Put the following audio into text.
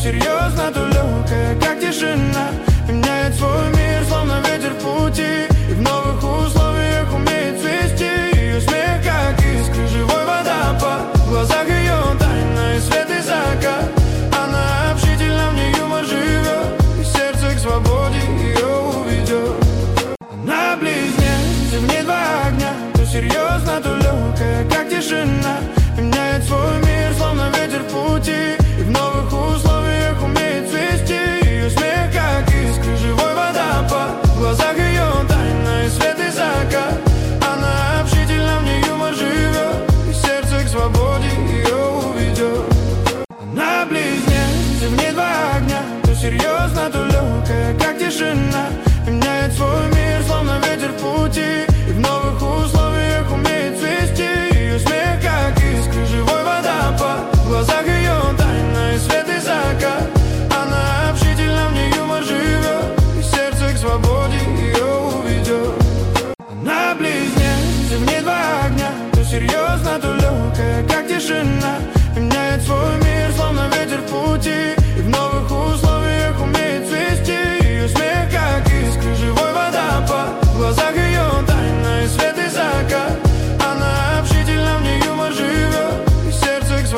серьезно, то легкая, как тишина. Меняет свой мир, словно ветер в пути, и в новых условиях умеет цвести. Ее смех, как искры, живой водопад. В глазах ее тайна и свет и закат. Она общительна, в ней юмор живет, и сердце к свободе ее уведет. Она близнец, в ней два огня, то серьезно, то легкая, как тишина. Меняет свой мир, словно ветер в пути, и в новых условиях умеет цвести. Ее смех, как искры, живой водопад. В глазах ее тайна и свет и закат. Она общительна, в ней юмор живет, и сердце к свободе ее уведет. Она близнец, в ней два огня, то серьезно, то легкая, как тишина. Меняет свой мир, словно ветер в пути, и в новых условиях умеет цвести. Ее смех, как искры, живой водопад. В глазах ее тайна и свет и закат. Она общительна, в ней юмор живет, и сердце к свободе ее уведет. Она близнец, в ней два огня, то серьезно, то легкая, как тишина. Меняет свой мир,